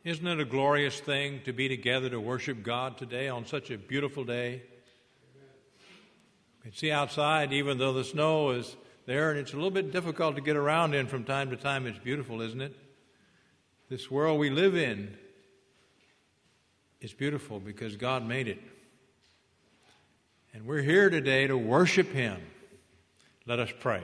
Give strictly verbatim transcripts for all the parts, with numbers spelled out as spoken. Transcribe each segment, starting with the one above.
Isn't it a glorious thing to be together to worship God today on such a beautiful day? You can see outside, even though the snow is there and it's a little bit difficult to get around in from time to time, it's beautiful, isn't it? This world we live in is beautiful because God made it. And we're here today to worship Him. Let us pray.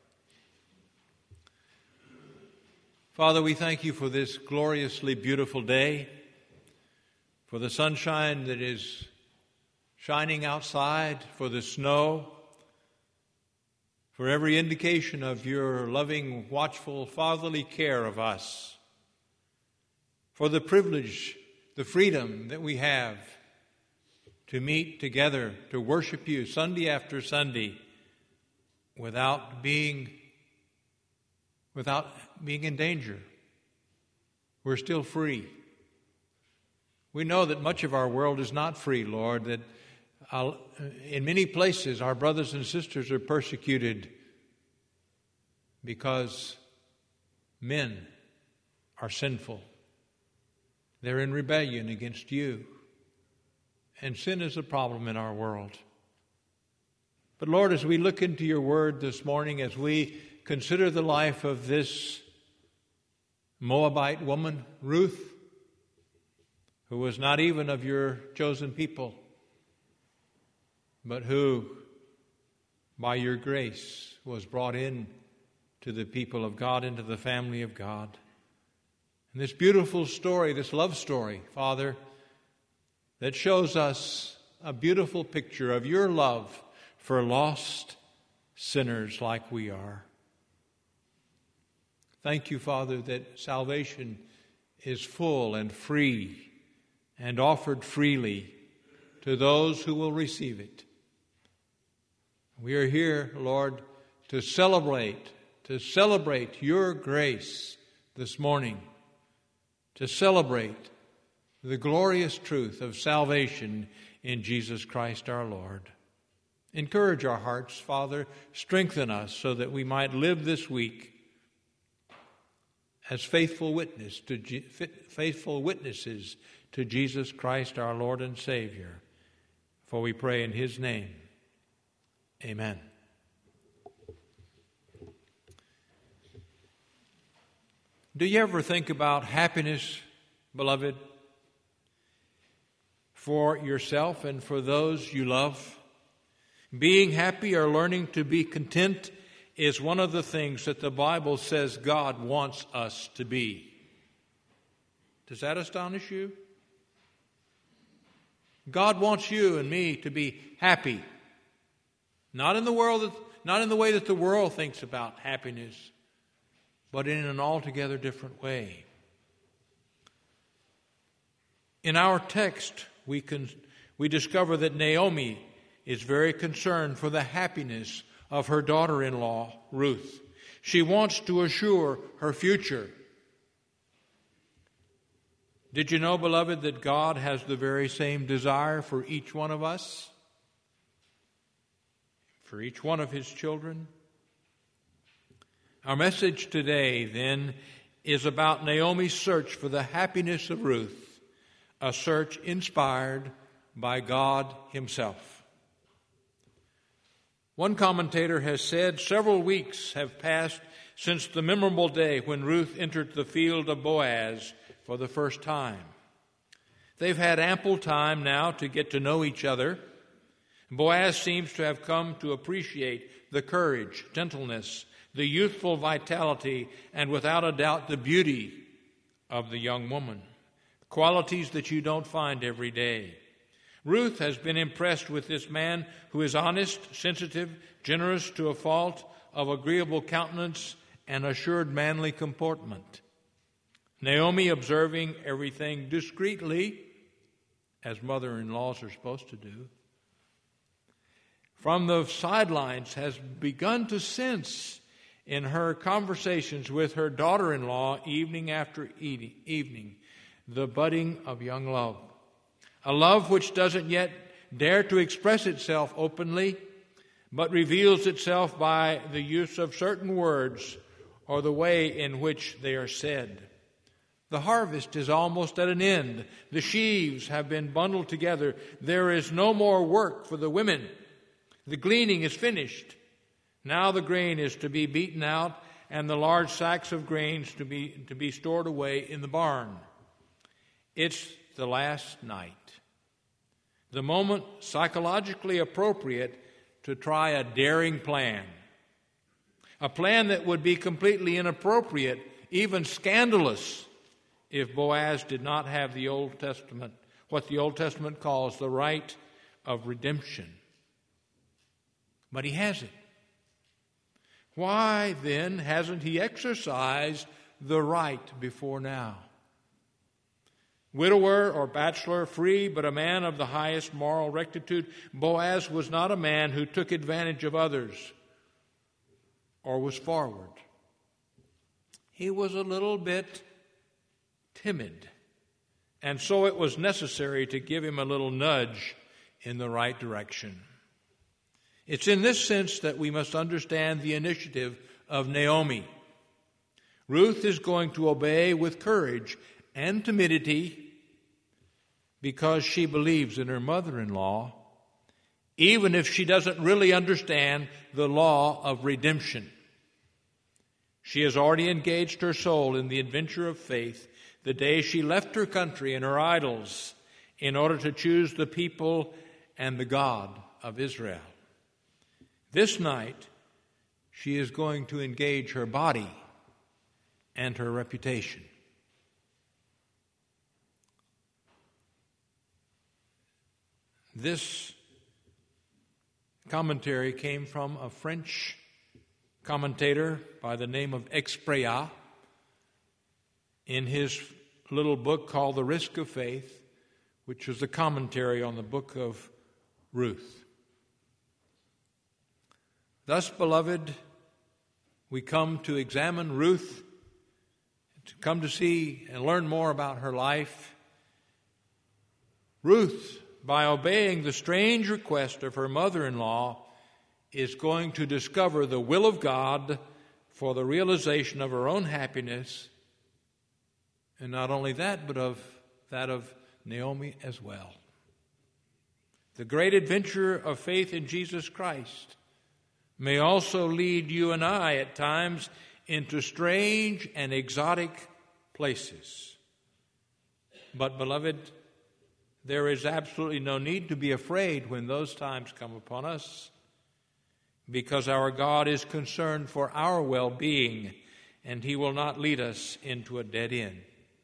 Father, we thank You for this gloriously beautiful day, for the sunshine that is shining outside, for the snow, for every indication of Your loving, watchful, fatherly care of us, for the privilege, the freedom that we have to meet together, to worship You Sunday after Sunday without being without being in danger. We're still free. We know that much of our world is not free, Lord, that uh, in many places our brothers and sisters are persecuted because men are sinful. They're in rebellion against You. And sin is a problem in our world. But Lord, as we look into Your word this morning, as we consider the life of this Moabite woman, Ruth, who was not even of Your chosen people, but who, by Your grace, was brought in to the people of God, into the family of God. And this beautiful story, this love story, Father, that shows us a beautiful picture of Your love for lost sinners like we are. Thank You, Father, that salvation is full and free and offered freely to those who will receive it. We are here, Lord, to celebrate, to celebrate Your grace this morning, to celebrate the glorious truth of salvation in Jesus Christ our Lord. Encourage our hearts, Father. Strengthen us so that we might live this week as faithful witness to faithful witnesses to Jesus Christ our Lord and Savior. For we pray in His name. Amen. Do you ever think about happiness, beloved, for yourself and for those you love? Being happy or learning to be content is one of the things that the Bible says God wants us to be. Does that astonish you? God wants you and me to be happy. Not in the world, not in the way that the world thinks about happiness, but in an altogether different way. In our text, we can we discover that Naomi is very concerned for the happiness of her daughter-in-law, Ruth. She wants to assure her future. Did you know, beloved, that God has the very same desire for each one of us? For each one of His children? Our message today, then, is about Naomi's search for the happiness of Ruth, a search inspired by God Himself. One commentator has said several weeks have passed since the memorable day when Ruth entered the field of Boaz for the first time. They've had ample time now to get to know each other. Boaz seems to have come to appreciate the courage, gentleness, the youthful vitality, and without a doubt the beauty of the young woman, qualities that you don't find every day. Ruth has been impressed with this man who is honest, sensitive, generous to a fault, of agreeable countenance, and assured manly comportment. Naomi, observing everything discreetly, as mother-in-laws are supposed to do, from the sidelines has begun to sense in her conversations with her daughter-in-law evening after evening the budding of young love. A love which doesn't yet dare to express itself openly, but reveals itself by the use of certain words or the way in which they are said. The harvest is almost at an end. The sheaves have been bundled together. There is no more work for the women. The gleaning is finished. Now the grain is to be beaten out, and the large sacks of grains to be, to be stored away in the barn. It's the last night. The moment psychologically appropriate to try a daring plan. A plan that would be completely inappropriate, even scandalous, if Boaz did not have the Old Testament, what the Old Testament calls the right of redemption. But he has it. Why, then, hasn't he exercised the right before now? Widower or bachelor, free, but a man of the highest moral rectitude, Boaz was not a man who took advantage of others or was forward. He was a little bit timid, and so it was necessary to give him a little nudge in the right direction. It's in this sense that we must understand the initiative of Naomi. Ruth is going to obey with courage and timidity because she believes in her mother-in-law, even if she doesn't really understand the law of redemption. She has already engaged her soul in the adventure of faith the day she left her country and her idols in order to choose the people and the God of Israel. This night, she is going to engage her body and her reputation. This commentary came from a French commentator by the name of Expreya in his little book called The Risk of Faith, which was a commentary on the book of Ruth. Thus, beloved, we come to examine Ruth, to come to see and learn more about her life. Ruth, by obeying the strange request of her mother-in-law, is going to discover the will of God for the realization of her own happiness, and not only that, but of that of Naomi as well. The great adventure of faith in Jesus Christ may also lead you and I at times into strange and exotic places. But, beloved, there is absolutely no need to be afraid when those times come upon us, because our God is concerned for our well-being, and He will not lead us into a dead end.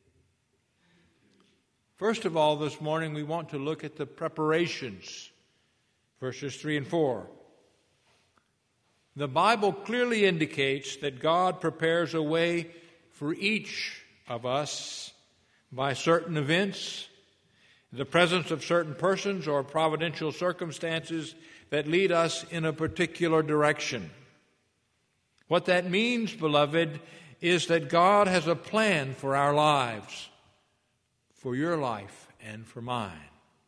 First of all, this morning we want to look at the preparations, verses three and four. The Bible clearly indicates that God prepares a way for each of us by certain events, the presence of certain persons or providential circumstances that lead us in a particular direction. What that means, beloved, is that God has a plan for our lives, for your life and for mine.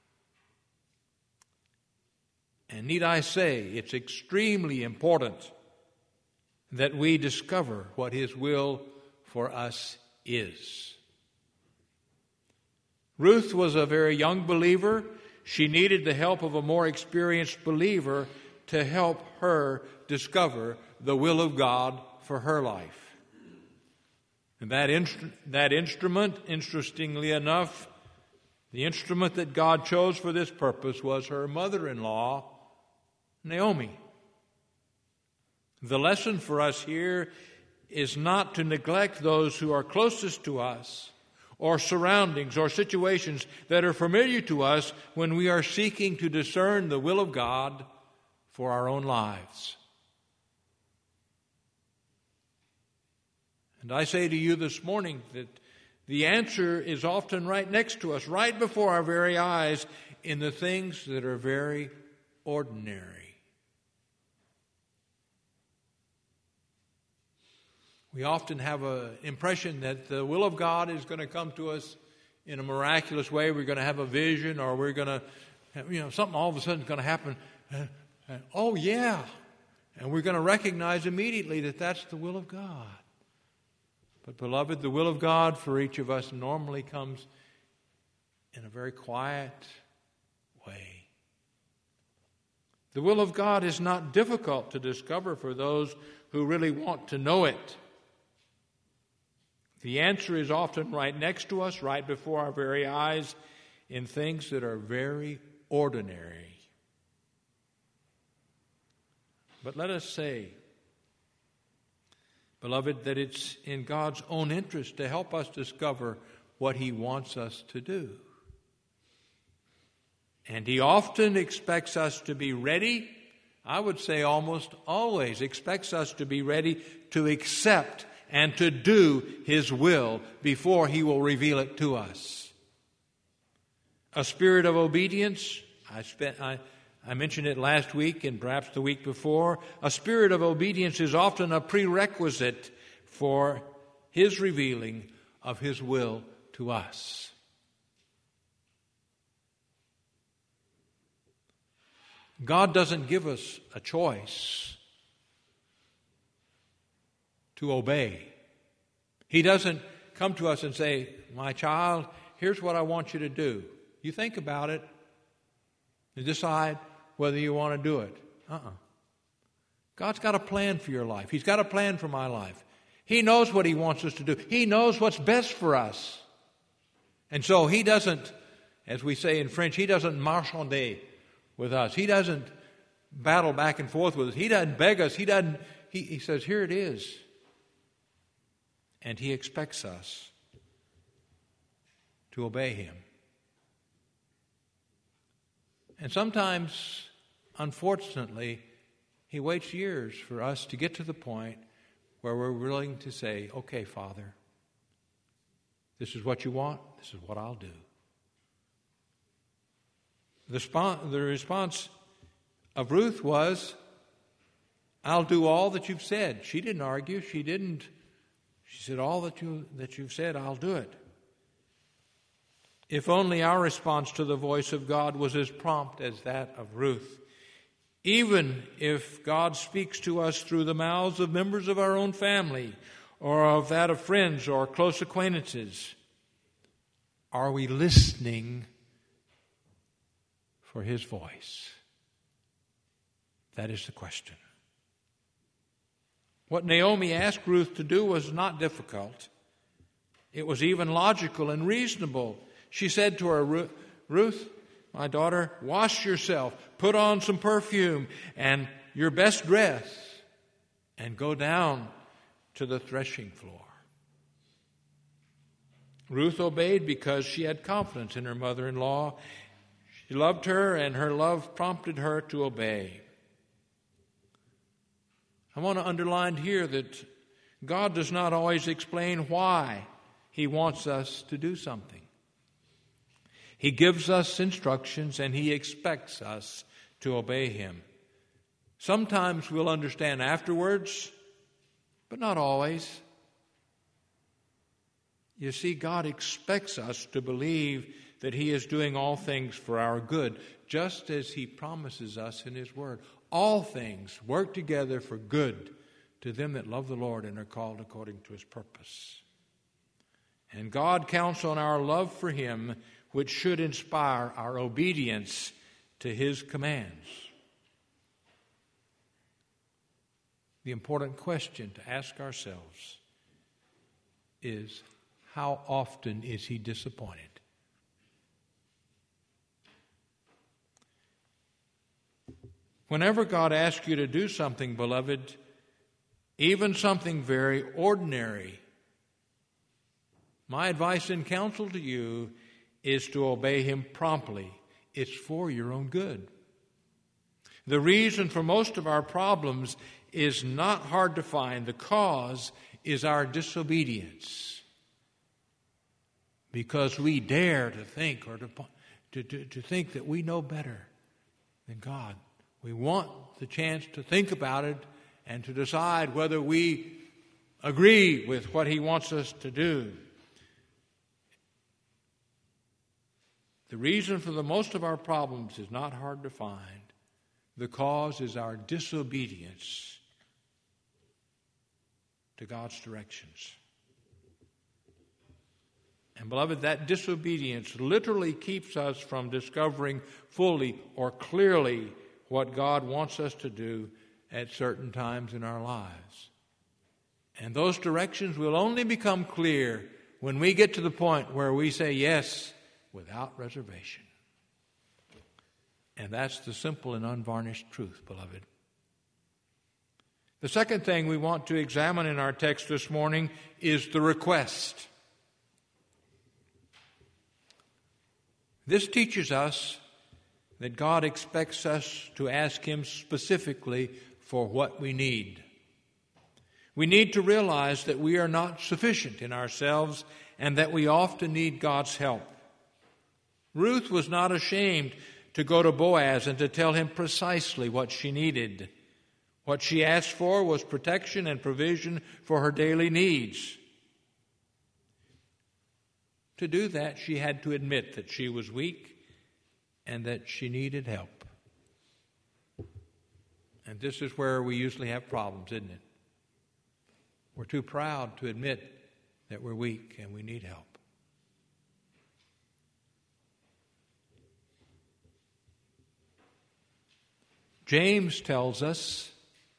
And need I say, it's extremely important that we discover what His will for us is. Ruth was a very young believer. She needed the help of a more experienced believer to help her discover the will of God for her life. And that, instru- that instrument, interestingly enough, the instrument that God chose for this purpose was her mother-in-law, Naomi. The lesson for us here is not to neglect those who are closest to us, or surroundings or situations that are familiar to us when we are seeking to discern the will of God for our own lives. And I say to you this morning that the answer is often right next to us, right before our very eyes, in the things that are very ordinary. We often have an impression that the will of God is going to come to us in a miraculous way. We're going to have a vision, or we're going to, you know, something all of a sudden is going to happen. And, and, oh, yeah. And we're going to recognize immediately that that's the will of God. But, beloved, the will of God for each of us normally comes in a very quiet way. The will of God is not difficult to discover for those who really want to know it. The answer is often right next to us, right before our very eyes, in things that are very ordinary. But let us say, beloved, that it's in God's own interest to help us discover what He wants us to do. And He often expects us to be ready, I would say almost always expects us to be ready to accept and to do His will before He will reveal it to us. A spirit of obedience, I, spent, I, I mentioned it last week and perhaps the week before. A spirit of obedience is often a prerequisite for His revealing of His will to us. God doesn't give us a choice to obey. He doesn't come to us and say, my child, here's what I want you to do. You think about it and decide whether you want to do it. Uh-uh. God's got a plan for your life. He's got a plan for my life. He knows what He wants us to do. He knows what's best for us. And so He doesn't, as we say in French, He doesn't marchander with us. He doesn't battle back and forth with us. He doesn't beg us. He doesn't, he, he says, here it is. And He expects us to obey Him. And sometimes, unfortunately, He waits years for us to get to the point where we're willing to say, okay, Father, this is what you want, this is what I'll do. The, spo- the response of Ruth was, I'll do all that you've said. She didn't argue. She didn't. She said, all that, you, that you've said, I'll do it. If only our response to the voice of God was as prompt as that of Ruth. Even if God speaks to us through the mouths of members of our own family or of that of friends or close acquaintances, are we listening for His voice? That is the question. What Naomi asked Ruth to do was not difficult. It was even logical and reasonable. She said to her, Ruth, my daughter, wash yourself, put on some perfume and your best dress, and go down to the threshing floor. Ruth obeyed because she had confidence in her mother-in-law. She loved her, and her love prompted her to obey. I want to underline here that God does not always explain why He wants us to do something. He gives us instructions, and He expects us to obey Him. Sometimes we'll understand afterwards, but not always. You see, God expects us to believe that He is doing all things for our good, just as He promises us in His Word. All things work together for good to them that love the Lord and are called according to His purpose. And God counts on our love for Him, which should inspire our obedience to His commands. The important question to ask ourselves is, how often is He disappointed? Whenever God asks you to do something, beloved, even something very ordinary, my advice and counsel to you is to obey Him promptly. It's for your own good. The reason for most of our problems is not hard to find. The cause is our disobedience. Because we dare to think or to, to, to, to think that we know better than God. We want the chance to think about it and to decide whether we agree with what He wants us to do. The reason for the most of our problems is not hard to find. The cause is our disobedience to God's directions. And beloved, that disobedience literally keeps us from discovering fully or clearly what God wants us to do at certain times in our lives. And those directions will only become clear when we get to the point where we say yes without reservation. And that's the simple and unvarnished truth, beloved. The second thing we want to examine in our text this morning is the request. This teaches us that God expects us to ask Him specifically for what we need. We need to realize that we are not sufficient in ourselves and that we often need God's help. Ruth was not ashamed to go to Boaz and to tell him precisely what she needed. What she asked for was protection and provision for her daily needs. To do that, she had to admit that she was weak and that she needed help. And this is where we usually have problems, isn't it? We're too proud to admit that we're weak and we need help. James tells us,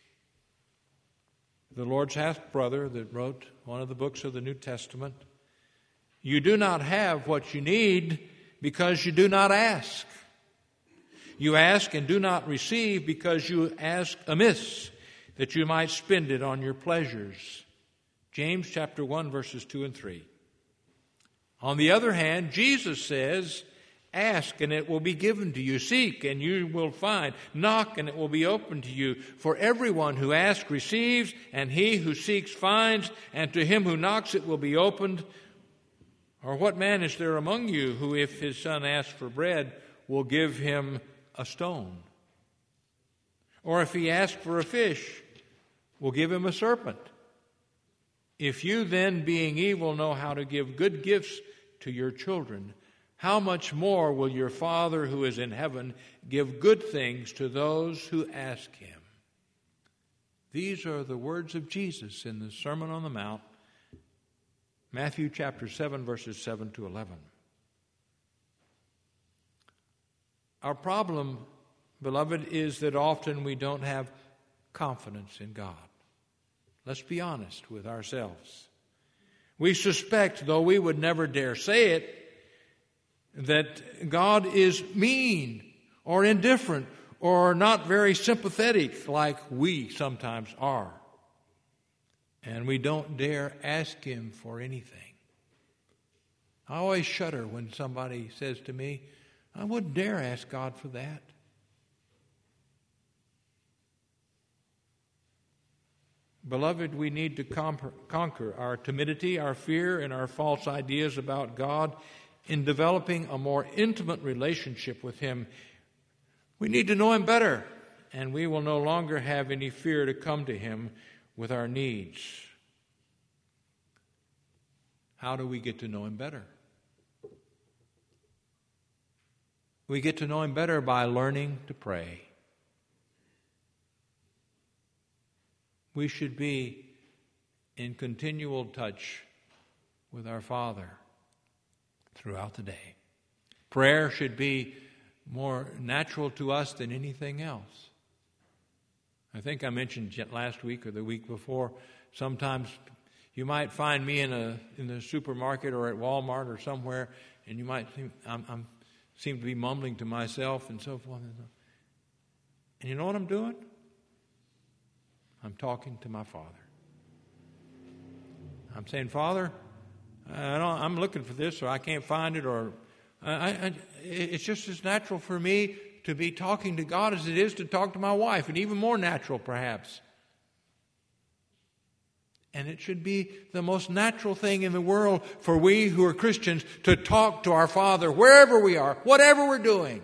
the Lord's half-brother that wrote one of the books of the New Testament, you do not have what you need because you do not ask. You ask and do not receive because you ask amiss, that you might spend it on your pleasures. James chapter one, verses two and three. On the other hand, Jesus says, ask and it will be given to you. Seek and you will find. Knock and it will be opened to you. For everyone who asks receives, and he who seeks finds, and to him who knocks it will be opened. Or what man is there among you who, if his son asks for bread, will give him a stone? Or if he asks for a fish, will give him a serpent? If you then, being evil, know how to give good gifts to your children, how much more will your Father who is in heaven give good things to those who ask Him? These are the words of Jesus in the Sermon on the Mount, Matthew chapter seven, verses seven to eleven. Our problem, beloved, is that often we don't have confidence in God. Let's be honest with ourselves. We suspect, though we would never dare say it, that God is mean or indifferent or not very sympathetic like we sometimes are. And we don't dare ask Him for anything. I always shudder when somebody says to me, I wouldn't dare ask God for that. Beloved, we need to conquer our timidity, our fear, and our false ideas about God in developing a more intimate relationship with Him. We need to know Him better, and we will no longer have any fear to come to Him with our needs. How do we get to know Him better? We get to know Him better by learning to pray. We should be in continual touch with our Father throughout the day. Prayer should be more natural to us than anything else. I think I mentioned last week or the week before, sometimes you might find me in a in the supermarket or at Walmart or somewhere, and you might think I'm, I'm seem to be mumbling to myself and so forth. And you know what I'm doing? I'm talking to my Father. I'm saying, Father, I don't, I'm looking for this, or I can't find it, or I, I, it's just as natural for me to be talking to God as it is to talk to my wife, and even more natural, perhaps. And it should be the most natural thing in the world for we who are Christians to talk to our Father wherever we are, whatever we're doing.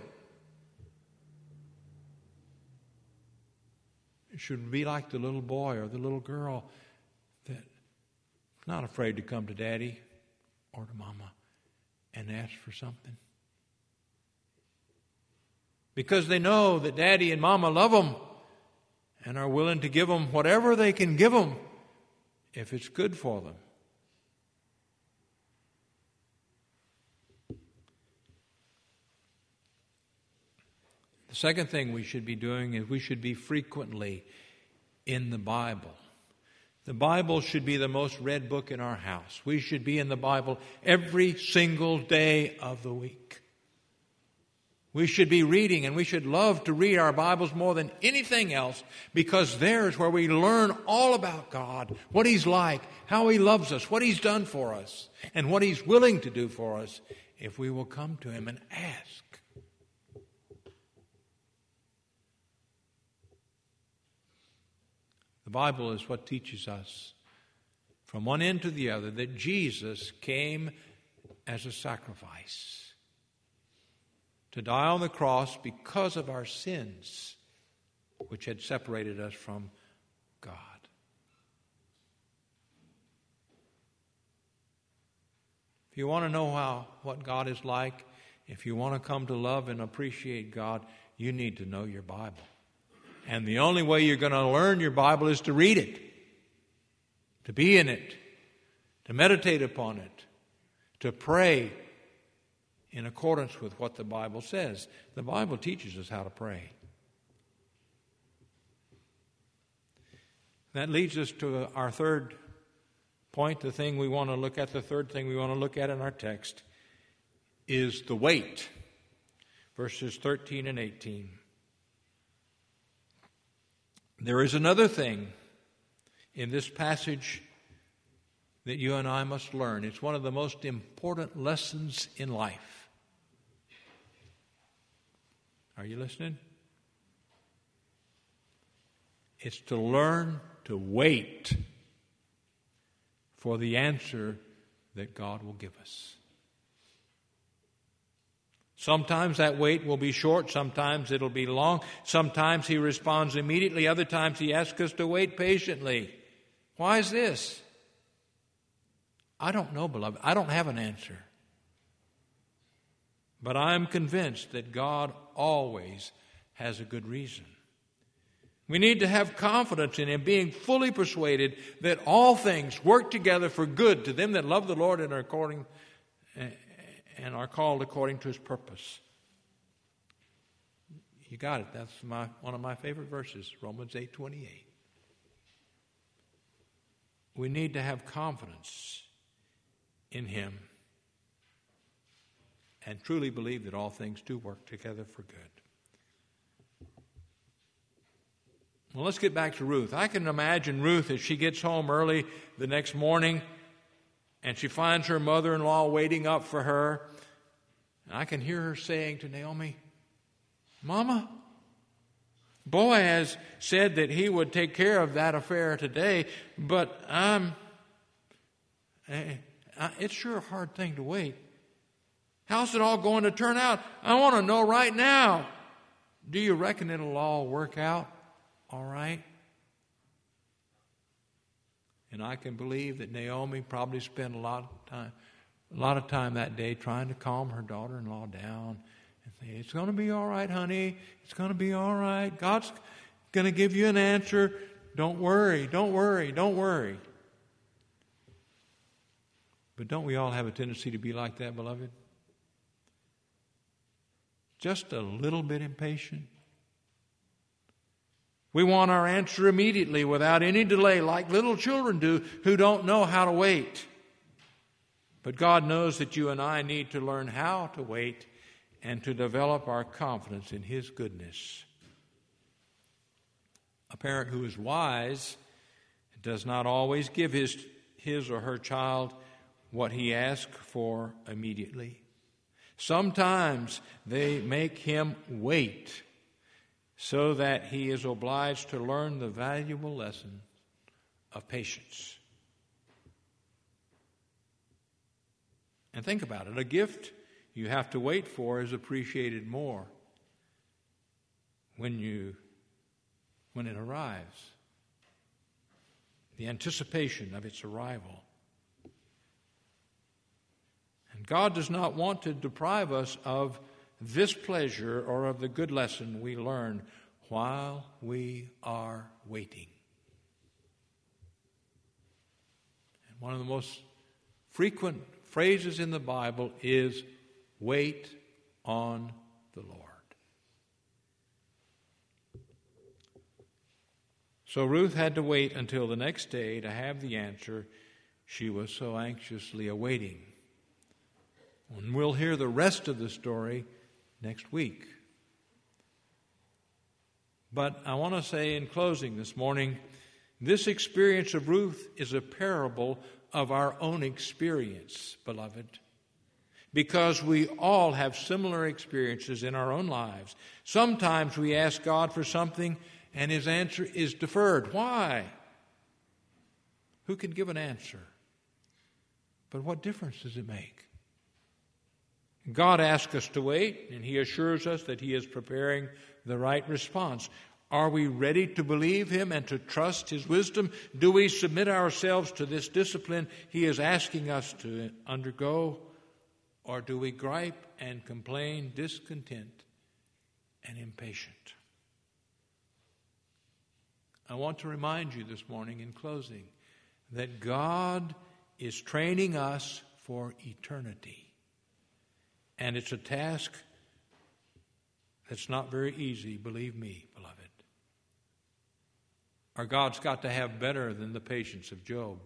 It should be like the little boy or the little girl that's not afraid to come to Daddy or to Mama and ask for something. Because they know that Daddy and Mama love them and are willing to give them whatever they can give them if it's good for them. The second thing we should be doing is we should be frequently in the Bible. The Bible should be the most read book in our house. We should be in the Bible every single day of the week. We should be reading, and we should love to read our Bibles more than anything else, because there's where we learn all about God, what He's like, how He loves us, what He's done for us, and what He's willing to do for us if we will come to Him and ask. The Bible is what teaches us from one end to the other that Jesus came as a sacrifice to die on the cross because of our sins, which had separated us from God. If you want to know how what God is like, if you want to come to love and appreciate God, you need to know your Bible. And the only way you're going to learn your Bible is to read it, to be in it, to meditate upon it, to pray in accordance with what the Bible says. The Bible teaches us how to pray. That leads us to our third point, the thing we want to look at, the third thing we want to look at in our text is the weight. Verses thirteen and eighteen. There is another thing in this passage that you and I must learn. It's one of the most important lessons in life. Are you listening? It's to learn to wait for the answer that God will give us. Sometimes that wait will be short, sometimes it'll be long, sometimes He responds immediately, other times He asks us to wait patiently. Why is this? I don't know, beloved. I don't have an answer. But I'm convinced that God always has a good reason. We need to have confidence in Him, being fully persuaded that all things work together for good to them that love the Lord and are according and are called according to His purpose. You got it. That's my one of my favorite verses, Romans eight twenty-eight. We need to have confidence in Him and truly believe that all things do work together for good. Well, let's get back to Ruth. I can imagine Ruth as she gets home early the next morning and she finds her mother-in-law waiting up for her. And I can hear her saying to Naomi, "Mama, Boaz said that he would take care of that affair today, but um, it's sure a hard thing to wait. How's it all going to turn out? I want to know right now. Do you reckon it'll all work out all right?" And I can believe that Naomi probably spent a lot of time, a lot of time that day trying to calm her daughter-in-law down and say, "It's going to be all right, honey. It's going to be all right. God's going to give you an answer. Don't worry, don't worry, don't worry." But don't we all have a tendency to be like that, beloved? Just a little bit impatient. We want our answer immediately without any delay, like little children do who don't know how to wait. But God knows that you and I need to learn how to wait and to develop our confidence in His goodness. A parent who is wise does not always give his, his or her child what he asks for immediately. Sometimes they make him wait so that he is obliged to learn the valuable lesson of patience. And think about it. A gift you have to wait for is appreciated more when you when it arrives. The anticipation of its arrival. And God does not want to deprive us of this pleasure or of the good lesson we learn while we are waiting. And one of the most frequent phrases in the Bible is, "Wait on the Lord." So Ruth had to wait until the next day to have the answer she was so anxiously awaiting. And we'll hear the rest of the story next week. But I want to say in closing this morning, this experience of Ruth is a parable of our own experience, beloved, because we all have similar experiences in our own lives. Sometimes we ask God for something and His answer is deferred. Why? Who can give an answer? But what difference does it make? God asks us to wait, and He assures us that He is preparing the right response. Are we ready to believe Him and to trust His wisdom? Do we submit ourselves to this discipline He is asking us to undergo? Or do we gripe and complain, discontent and impatient? I want to remind you this morning in closing that God is training us for eternity. And it's a task that's not very easy, believe me, beloved. Our God's got to have better than the patience of Job.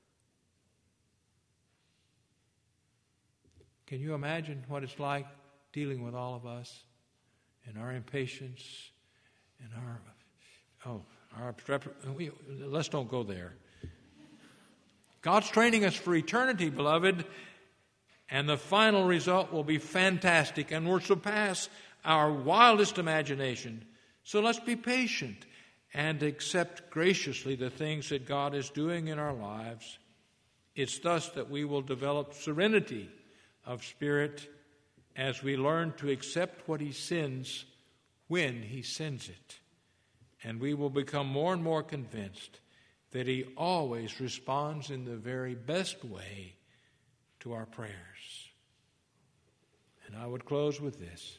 Can you imagine what it's like dealing with all of us and our impatience and our, oh, our, we, let's don't go there. God's training us for eternity, beloved, and the final result will be fantastic and will surpass our wildest imagination. So let's be patient and accept graciously the things that God is doing in our lives. It's thus that we will develop serenity of spirit as we learn to accept what He sends when He sends it. And we will become more and more convinced that He always responds in the very best way to our prayers. And I would close with this.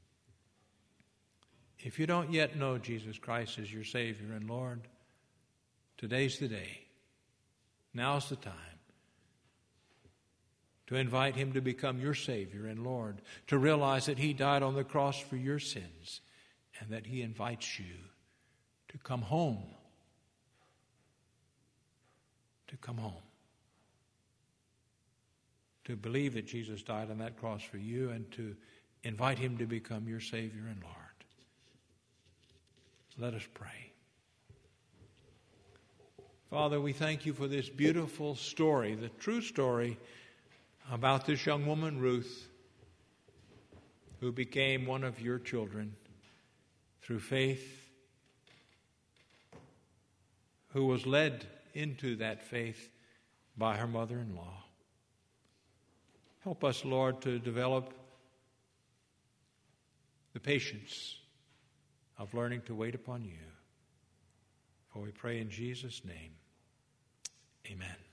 If you don't yet know Jesus Christ as your Savior and Lord, today's the day. Now's the time to invite Him to become your Savior and Lord, to realize that He died on the cross for your sins and that He invites you to come home. To come home. To believe that Jesus died on that cross for you and to invite Him to become your Savior and Lord. Let us pray. Father, we thank You for this beautiful story, the true story about this young woman, Ruth, who became one of Your children through faith, who was led into that faith by her mother-in-law. Help us, Lord, to develop the patience of learning to wait upon You. For we pray in Jesus' name. Amen.